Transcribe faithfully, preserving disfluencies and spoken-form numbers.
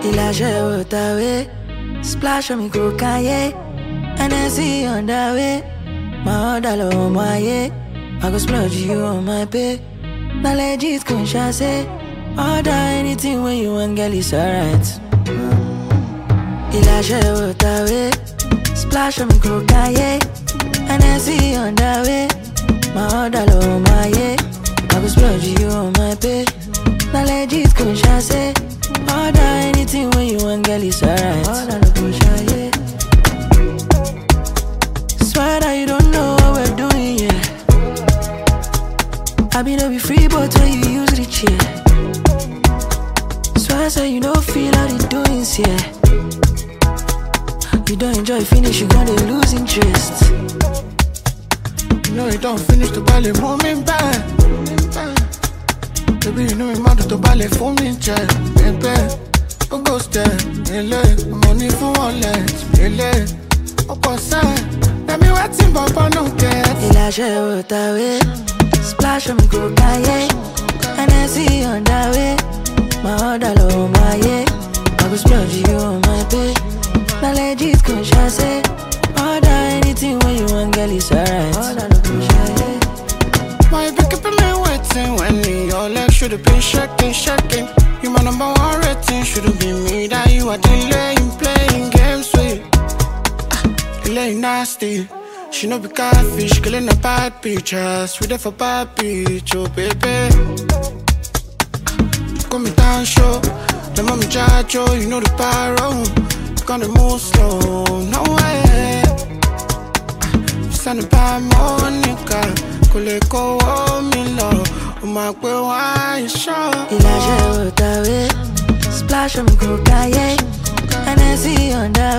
Il a joué ta way, splash on me go Kanye, and I see on the way. My order low my yeah, I go splurge you on my pay. Now legit conscious say, order anything when you want, girl, it's alright. Il a joué ta way, splash on me go Kanye, and I see on the way. My order low my yeah, I go splurge you on my pay. Now legit conscious say, order anything when you want, girl, it's alright. Order no conscious yeah. Swear that you don't know what we're doing, yeah. I mean, I'll be free, but when you use the chair. Swear so you don't feel how the doings, yeah. You don't enjoy finish, you gonna lose interest. You know you don't finish the ballet, moment back. Baby, you know me mad to ballet for me, check. Baby, go go step, ele. Money for wallet, ele. Opposite. Let me waiting, but I don't get. Il a joué ta way, splash on me go Kanye, and I see on that way. My order low my yeah, I go splurge you on my pay. Now legit conscious say, order anything when you want, girl, it's alright. Order no conscious yeah. Why you be keeping me waiting when your legs should've been shaking, shaking? You my number one rating, should've been me that you are delaying, playing games with. Delay nasty. She no be catfish, killing a bad pictures. We there for bad bitch, oh baby. Call me down show, the mommy judge, oh, you know the pyro. You gonna move slow, no way. Send a bad Monica, kule ko oh me love. Oh my boy, why you show? Il a joué ta way, splash on me go Kanye, and I see on the